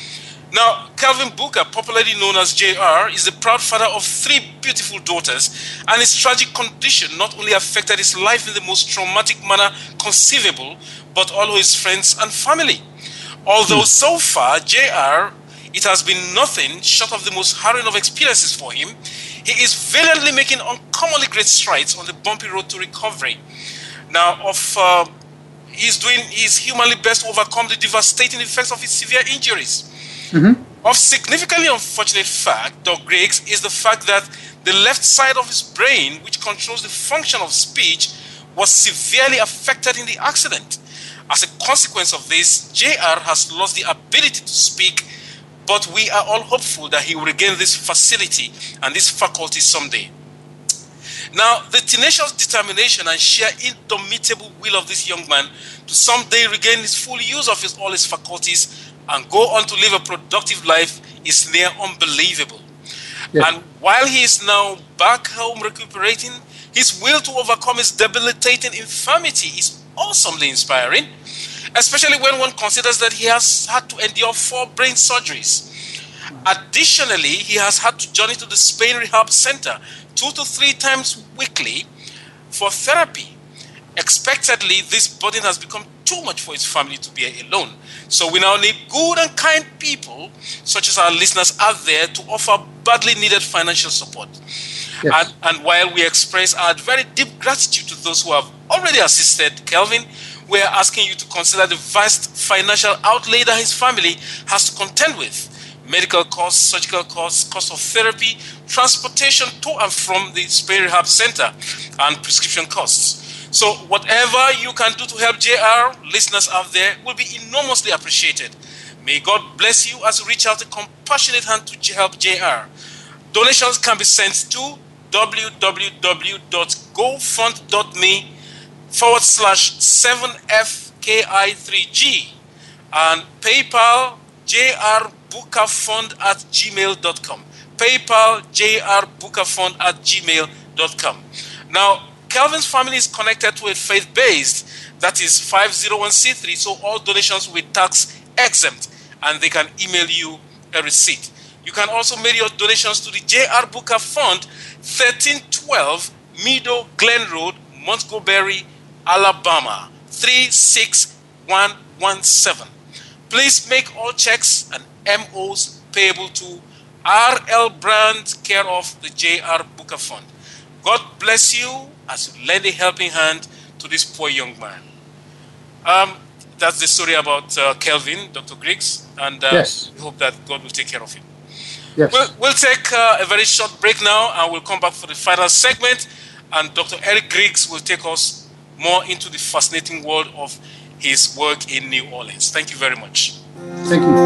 Now, Kelvin Booker, popularly known as J R, is the proud father of three beautiful daughters, and his tragic condition not only affected his life in the most traumatic manner conceivable, but all his friends and family. Although mm. so far, J R, it has been nothing short of the most harrowing of experiences for him, he is valiantly making uncommonly great strides on the bumpy road to recovery. Now, of uh, he's doing his humanly best to overcome the devastating effects of his severe injuries. Mm-hmm. Of significantly unfortunate fact, Doctor Griggs, is the fact that the left side of his brain, which controls the function of speech, was severely affected in the accident. As a consequence of this, J R has lost the ability to speak, but we are all hopeful that he will regain this facility and this faculty someday. Now, the tenacious determination and sheer indomitable will of this young man to someday regain his full use of his, all his faculties and go on to live a productive life is near unbelievable. Yes. And while he is now back home recuperating, his will to overcome his debilitating infirmity is awesomely inspiring, especially when one considers that he has had to endure four brain surgeries. Additionally, he has had to journey to the Spain Rehab Center two to three times weekly for therapy. Expectedly, this burden has become too much for his family to bear alone. So we now need good and kind people, such as our listeners out there, to offer badly needed financial support. Yes. And, and while we express our very deep gratitude to those who have already assisted Kelvin, we are asking you to consider the vast financial outlay that his family has to contend with. Medical costs, surgical costs, cost of therapy, transportation to and from the Spain Rehab Center, and prescription costs. So whatever you can do to help J R, listeners out there, will be enormously appreciated. May God bless you as you reach out a compassionate hand to help J R. Donations can be sent to www.gofund.me forward slash 7FKI3G and PayPal jrbookerfund at gmail.com. PayPal jrbookerfund at gmail.com. Now, Kelvin's family is connected to a faith-based, that is five oh one c three, so all donations will be tax exempt, and they can email you a receipt. You can also make your donations to the J R Booker Fund, thirteen twelve Meadow Glen Road, Montgomery, Alabama, three six one one seven. Please make all checks and M Os payable to R L Brand, care of the J R Booker Fund. God bless you as you lend a helping hand to this poor young man. Um, that's the story about uh, Kelvin, Doctor Griggs, and uh, yes. we hope that God will take care of him. Yes. We'll, we'll take uh, a very short break now, and we'll come back for the final segment, and Doctor Eric Griggs will take us more into the fascinating world of his work in New Orleans. Thank you very much. Thank you.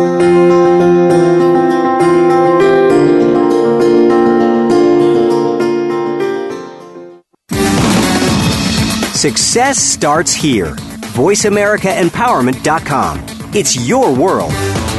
Success starts here. voice america empowerment dot com. It's your world.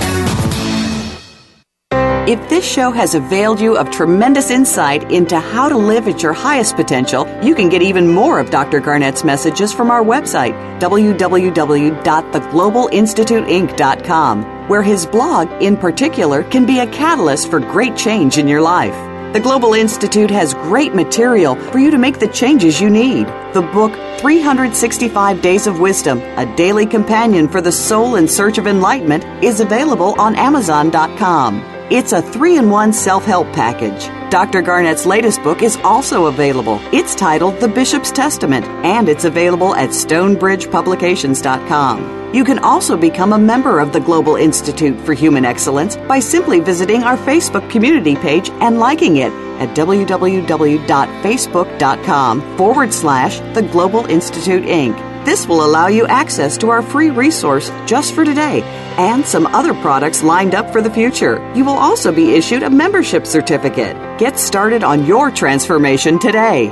If this show has availed you of tremendous insight into how to live at your highest potential, you can get even more of Doctor Garnett's messages from our website, w w w dot the global institute inc dot com, where his blog, in particular, can be a catalyst for great change in your life. The Global Institute has great material for you to make the changes you need. The book three hundred sixty-five Days of Wisdom, a daily companion for the soul in search of enlightenment, is available on Amazon dot com. It's a three-in-one self-help package. Doctor Garnett's latest book is also available. It's titled The Bishop's Testament, and it's available at stonebridge publications dot com. You can also become a member of the Global Institute for Human Excellence by simply visiting our Facebook community page and liking it at www.facebook.com forward slash the Global Institute Incorporated. This will allow you access to our free resource just for today and some other products lined up for the future. You will also be issued a membership certificate. Get started on your transformation today.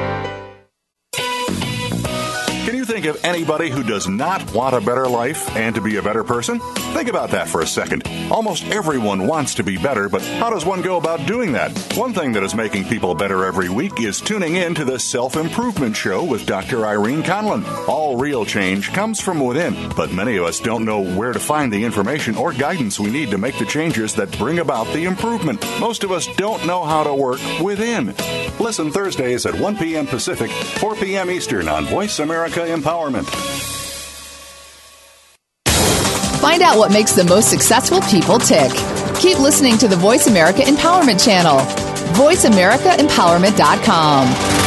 Can you think of anybody who does not want a better life and to be a better person? Think about that for a second. Almost everyone wants to be better, but how does one go about doing that? One thing that is making people better every week is tuning in to the Self-Improvement Show with Doctor Irene Conlon. All real change comes from within, but many of us don't know where to find the information or guidance we need to make the changes that bring about the improvement. Most of us don't know how to work within. Listen Thursdays at one p.m. Pacific, four p.m. Eastern on Voice America Empowerment. Find out what makes the most successful people tick. Keep listening to the Voice America Empowerment channel. voice america empowerment dot com.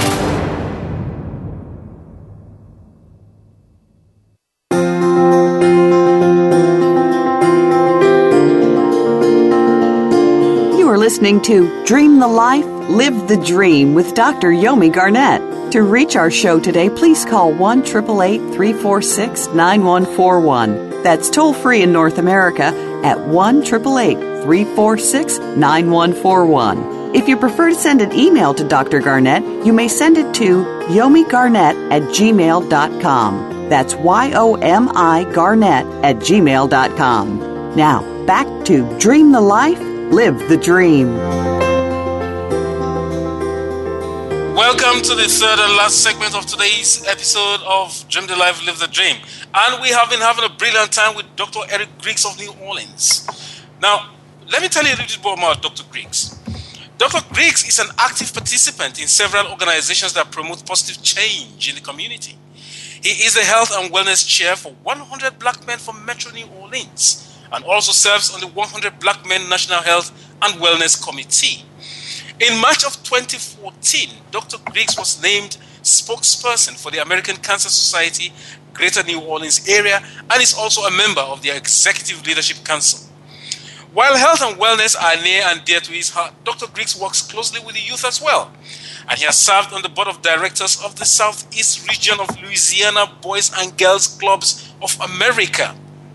You are listening to Dream the Life, Live the Dream with Doctor Yomi Garnett. To reach our show today, please call one eight eight eight, three four six, nine one four one. That's toll free in North America at one eight eight eight, three four six, nine one four one. If you prefer to send an email to Doctor Garnett, you may send it to yomi garnett at gmail dot com. That's Y O M I Garnett at gmail dot com. Now, back to Dream the Life, Live the Dream. Welcome to the third and last segment of today's episode of Dream the Life, Live the Dream. And we have been having a brilliant time with Doctor Eric Griggs of New Orleans. Now, let me tell you a little bit more about Doctor Griggs. Doctor Griggs is an active participant in several organizations that promote positive change in the community. He is the Health and Wellness Chair for one hundred Black Men from Metro New Orleans and also serves on the one hundred Black Men National Health and Wellness Committee. In March of twenty fourteen, Doctor Griggs was named spokesperson for the American Cancer Society, Greater New Orleans area, and is also a member of their Executive Leadership Council. While health and wellness are near and dear to his heart, Doctor Griggs works closely with the youth as well, and he has served on the board of directors of the Southeast region of Louisiana Boys and Girls Clubs of America.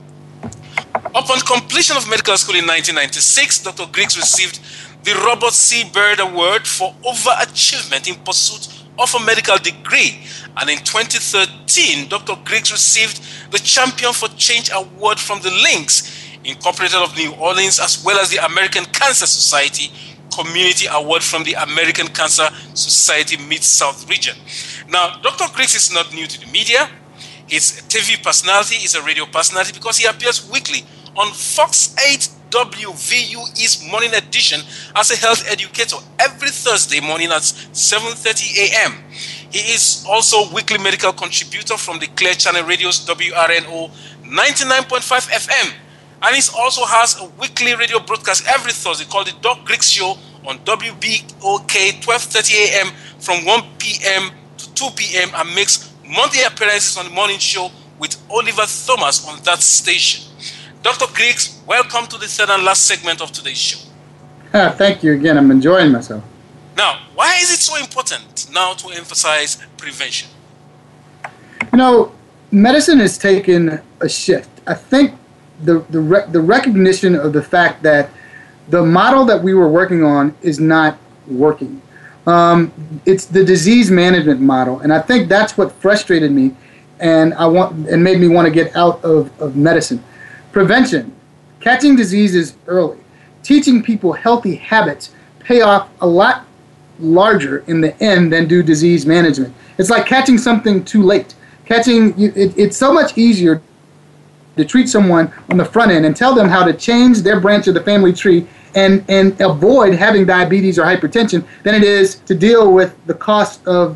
Upon completion of medical school in nineteen ninety-six, Doctor Griggs received the Robert C. Byrd Award for overachievement in pursuit of a medical degree. And in twenty thirteen, Doctor Griggs received the Champion for Change Award from the Links Incorporated of New Orleans, as well as the American Cancer Society Community Award from the American Cancer Society Mid-South region. Now, Doctor Griggs is not new to the media. His T V personality is a radio personality because he appears weekly on Fox eight W V U E's Morning Edition as a health educator every Thursday morning at seven thirty a.m. He is also weekly medical contributor from the Clear Channel Radio's W R N O ninety-nine point five F M. And he also has a weekly radio broadcast every Thursday called the Doc Griggs Show on W B O K twelve thirty a.m. from one p.m. to two p.m. and makes monthly appearances on the morning show with Oliver Thomas on that station. Doctor Griggs, welcome to the third and last segment of today's show. Ah, thank you again. I'm enjoying myself. Now, why is it so important now to emphasize prevention? You know, medicine has taken a shift. I think the the, re- the recognition of the fact that the model that we were working on is not working. Um, it's the disease management model, and I think that's what frustrated me, and I want and made me want to get out of, of medicine. Prevention, catching diseases early, teaching people healthy habits pay off a lot larger in the end than do disease management. It's like catching something too late. Catching it, it's so much easier to treat someone on the front end and tell them how to change their branch of the family tree and, and avoid having diabetes or hypertension than it is to deal with the cost of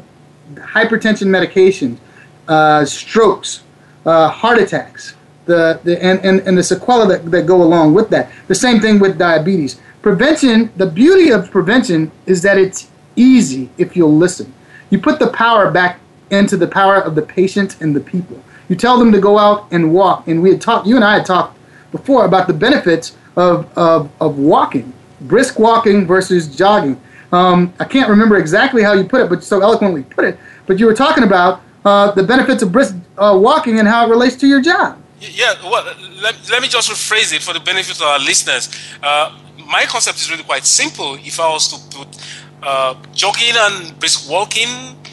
hypertension medications, uh, strokes, uh, heart attacks, the, the and, and, and the sequelae that, that go along with that. The same thing with diabetes. Prevention, the beauty of prevention is that it's easy if you'll listen. You put the power back into the power of the patient and the people. You tell them to go out and walk. And we had talked, you and I had talked before about the benefits of, of, of walking, brisk walking versus jogging. Um, I can't remember exactly how you put it, but so eloquently put it. But you were talking about uh, the benefits of brisk uh, walking and how it relates to your job. Yeah, well, let, let me just rephrase it for the benefit of our listeners. Uh, my concept is really quite simple. If I was to put uh, jogging and brisk walking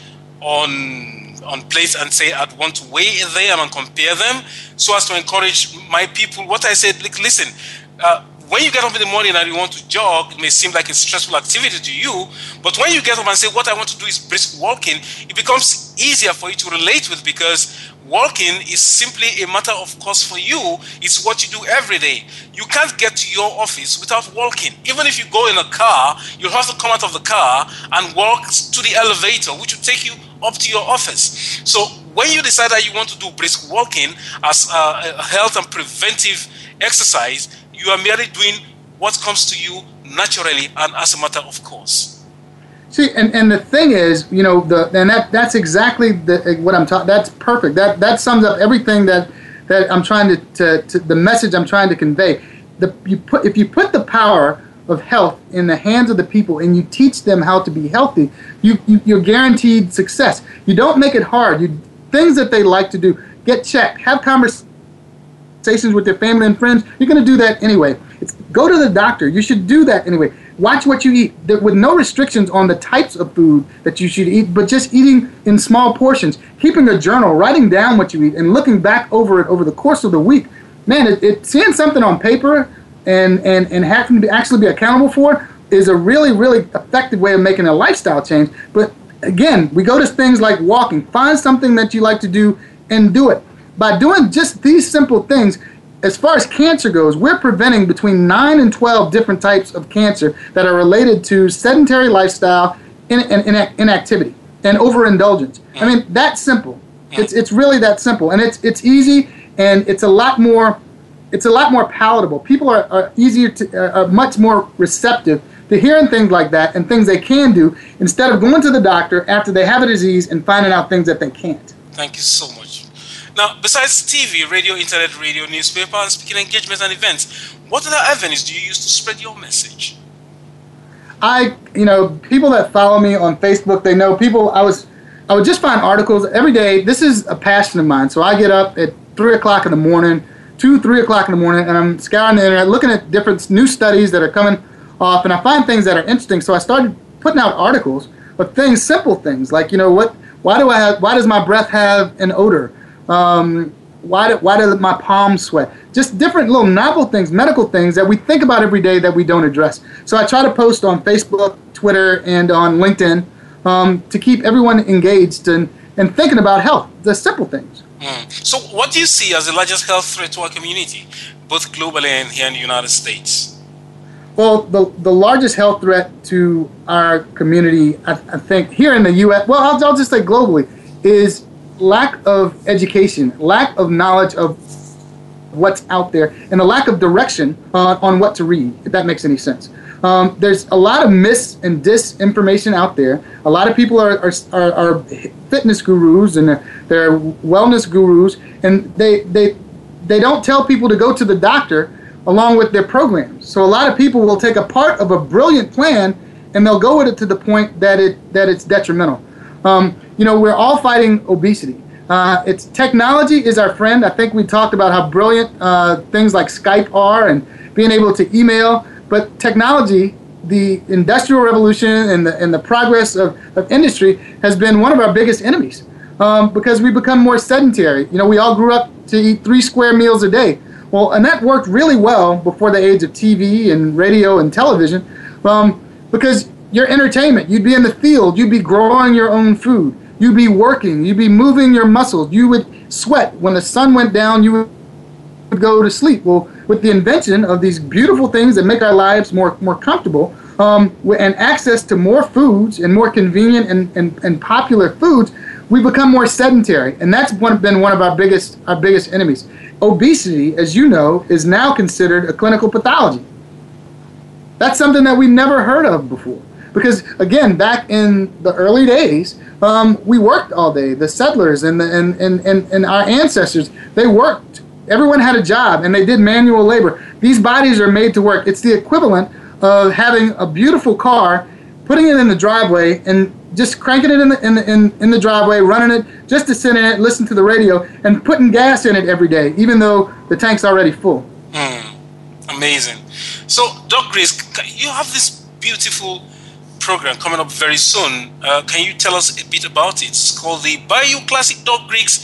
on on place and say I'd want to weigh them and compare them so as to encourage my people, what I said, like, listen, uh, when you get up in the morning and you want to jog, it may seem like a stressful activity to you, but when you get up and say, what I want to do is brisk walking, it becomes easier for you to relate with, because walking is simply a matter of course for you. It's what you do every day. You can't get to your office without walking. Even if you go in a car, you'll have to come out of the car and walk to the elevator, which will take you up to your office. So when you decide that you want to do brisk walking as a health and preventive exercise, you are merely doing what comes to you naturally and as a matter of course. See, and, and the thing is, you know, the and that that's exactly the what I'm talking. That's perfect. That that sums up everything that that I'm trying to, to, to the message I'm trying to convey. The you put if you put the power of health in the hands of the people and you teach them how to be healthy, you, you you're guaranteed success. You don't make it hard. You things that they like to do, get checked, have conversations with their family and friends. You're going to do that anyway. It's, go to the doctor. You should do that anyway. Watch what you eat, there, with no restrictions on the types of food that you should eat, but just eating in small portions, keeping a journal, writing down what you eat, and looking back over it over the course of the week. Man, it, it, seeing something on paper and, and, and having to actually be accountable for it is a really, really effective way of making a lifestyle change. But again, we go to things like walking. Find something that you like to do and do it. By doing just these simple things, as far as cancer goes, we're preventing between nine and twelve different types of cancer that are related to sedentary lifestyle, in, in, in, inactivity, and overindulgence. I mean, that's simple. It's it's really that simple, and it's it's easy, and it's a lot more it's a lot more palatable. People are, are easier to uh, are much more receptive to hearing things like that and things they can do instead of going to the doctor after they have a disease and finding out things that they can't. Thank you so much. Now, besides T V, radio, internet, radio, newspaper, and speaking engagements and events, what other avenues do you use to spread your message? I, you know, people that follow me on Facebook, they know people, I was, I would just find articles every day. This is a passion of mine. So I get up at three o'clock in the morning, two, three o'clock in the morning, and I'm scouring the internet, looking at different new studies that are coming off, and I find things that are interesting. So I started putting out articles of things, simple things, like, you know, what, why do I have, why does my breath have an odor? Um, why do, why do my palms sweat? Just different little novel things, medical things that we think about every day that we don't address. So I try to post on Facebook, Twitter, and on LinkedIn um, to keep everyone engaged and, and thinking about health, the simple things. Mm. So what do you see as the largest health threat to our community, both globally and here in the United States? Well, the, the largest health threat to our community, I, I think, here in the U S, well, I'll, I'll just say globally, is lack of education, lack of knowledge of what's out there, and a lack of direction uh, on what to read, if that makes any sense. Um, there's a lot of mis and disinformation out there. A lot of people are, are, are, are fitness gurus and they're, they're wellness gurus, and they, they, they don't tell people to go to the doctor along with their programs. So a lot of people will take a part of a brilliant plan and they'll go with it to the point that it that it's detrimental. Um, you know, we're all fighting obesity. Uh, it's technology is our friend. I think we talked about how brilliant uh, things like Skype are and being able to email. But technology, the industrial revolution and the and the progress of, of industry has been one of our biggest enemies um, because we become more sedentary. You know, we all grew up to eat three square meals a day. Well, and that worked really well before the age of T V and radio and television um, because your entertainment, you'd be in the field, you'd be growing your own food, you'd be working, you'd be moving your muscles, you would sweat. When the sun went down, you would go to sleep. Well, with the invention of these beautiful things that make our lives more, more comfortable, um, and access to more foods and more convenient and, and, and popular foods, we become more sedentary, and that's one, been one of our biggest our biggest enemies. Obesity, as you know, is now considered a clinical pathology. That's something that we never heard of before. Because, again, back in the early days, um, we worked all day. The settlers and, the, and, and, and, and our ancestors, they worked. Everyone had a job, and they did manual labor. These bodies are made to work. It's the equivalent of having a beautiful car, putting it in the driveway, and just cranking it in the, in the, in, in the driveway, running it just to sit in it, listen to the radio, and putting gas in it every day, even though the tank's already full. Mm, amazing. So, Doc Griggs, you have this beautiful program coming up very soon. Uh, can you tell us a bit about it? It's called the Bayou Classic Doc Griggs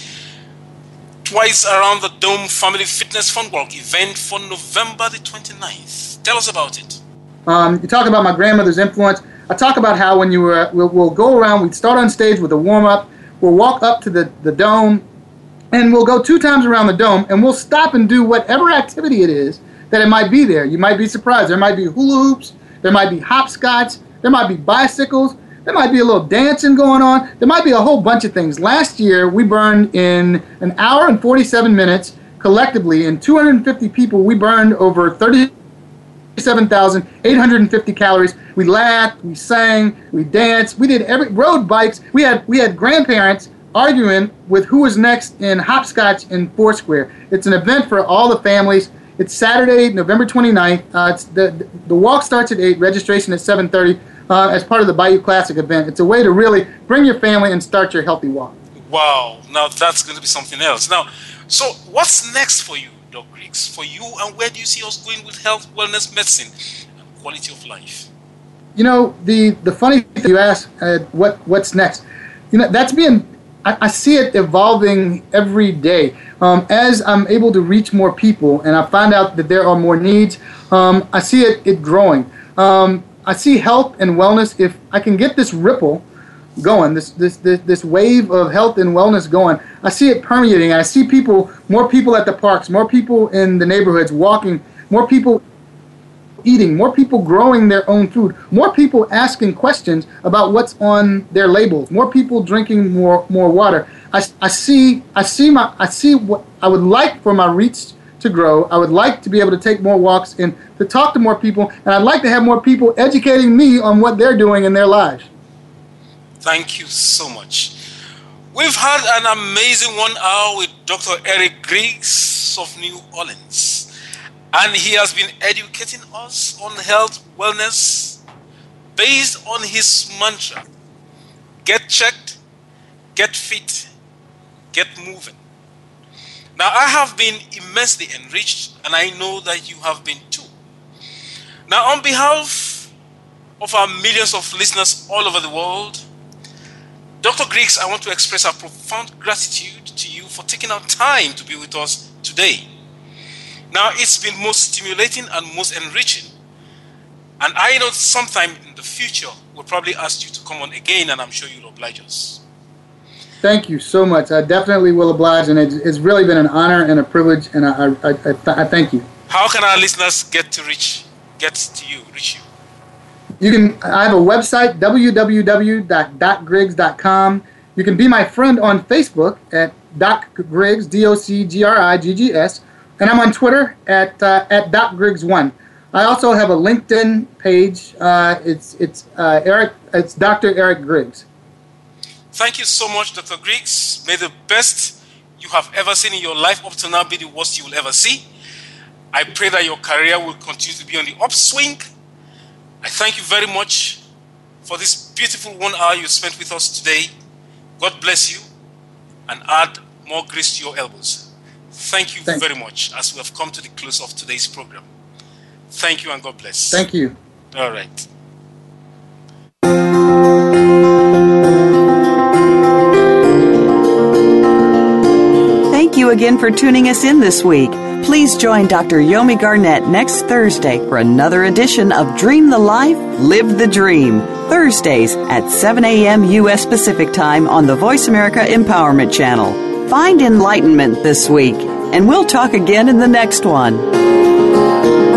Twice Around the Dome Family Fitness Fun Walk event for November the twenty-ninth. Tell us about it. Um, you talk about my grandmother's influence. I talk about how when you were, we'll, we'll go around, we'd start on stage with a warm-up, we'll walk up to the, the dome, and we'll go two times around the dome, and we'll stop and do whatever activity it is that it might be there. You might be surprised. There might be hula hoops, there might be hopscotch, there might be bicycles, there might be a little dancing going on, there might be a whole bunch of things. Last year, we burned in an hour and forty-seven minutes collectively, and two hundred fifty people, we burned over thirty-seven thousand eight hundred fifty calories. We laughed, we sang, we danced, we did every, rode bikes. We had, we had grandparents arguing with who was next in hopscotch in Foursquare. It's an event for all the families. It's Saturday, November twenty-ninth. Uh, it's the, the walk starts at eight, registration at seven thirty uh, as part of the Bayou Classic event. It's a way to really bring your family and start your healthy walk. Wow, now that's going to be something else. Now, so what's next for you, Doc Griggs? For you, and where do you see us going with health, wellness, medicine, and quality of life? You know, the, the funny thing you ask, uh, what what's next? You know, that's being, I, I see it evolving every day. Um, as I'm able to reach more people and I find out that there are more needs, um, I see it, it growing. Um, I see health and wellness, if I can get this ripple going, this, this, this, this wave of health and wellness going, I see it permeating. I see people, more people at the parks, more people in the neighborhoods walking, more people eating, more people growing their own food, more people asking questions about what's on their labels, more people drinking more more water. I, I see I see my I see what I would like for my reach to grow. I would like to be able to take more walks and to talk to more people, and I'd like to have more people educating me on what they're doing in their lives. Thank you so much. We've had an amazing one hour with Doctor Eric Griggs of New Orleans. And he has been educating us on health, wellness, based on his mantra: get checked, get fit, get moving. Now, I have been immensely enriched, and I know that you have been too. Now, on behalf of our millions of listeners all over the world, Doctor Griggs, I want to express our profound gratitude to you for taking out time to be with us today. Now, it's been most stimulating and most enriching. And I know sometime in the future, we'll probably ask you to come on again, and I'm sure you'll oblige us. Thank you so much. I definitely will oblige, and it's, it's really been an honor and a privilege, and I, I, I, th- I thank you. How can our listeners get to reach, get to you, reach you? You can. I have a website, w w w dot doc griggs dot com. You can be my friend on Facebook at Doc Griggs, D O C G R I G G S. And I'm on Twitter at uh, at Doc Griggs one. I also have a LinkedIn page. Uh, it's it's uh, Eric. It's Doctor Eric Griggs. Thank you so much, Doctor Griggs. May the best you have ever seen in your life up to now be the worst you will ever see. I pray that your career will continue to be on the upswing. I thank you very much for this beautiful one hour you spent with us today. God bless you and add more grace to your elbows. Thank you Thank very much as we have come to the close of today's program. Thank you and God bless. Thank you. All right. Thank you again for tuning us in this week. Please join Doctor Yomi Garnett next Thursday for another edition of Dream the Life, Live the Dream. Thursdays at seven a.m. U S Pacific Time on the Voice America Empowerment Channel. Find enlightenment this week, and we'll talk again in the next one.